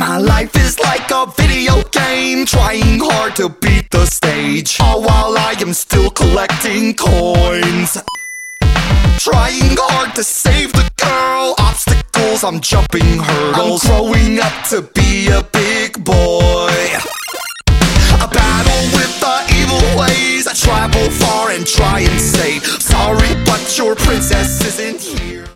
My life is like a video game, trying hard to beat the stage, all while I am still collecting coins. Trying hard to save the girl, obstacles, I'm jumping hurdles. I'm growing up to be a big boy. A battle with the evil ways, I travel far and try and say sorry, but your princess isn't here.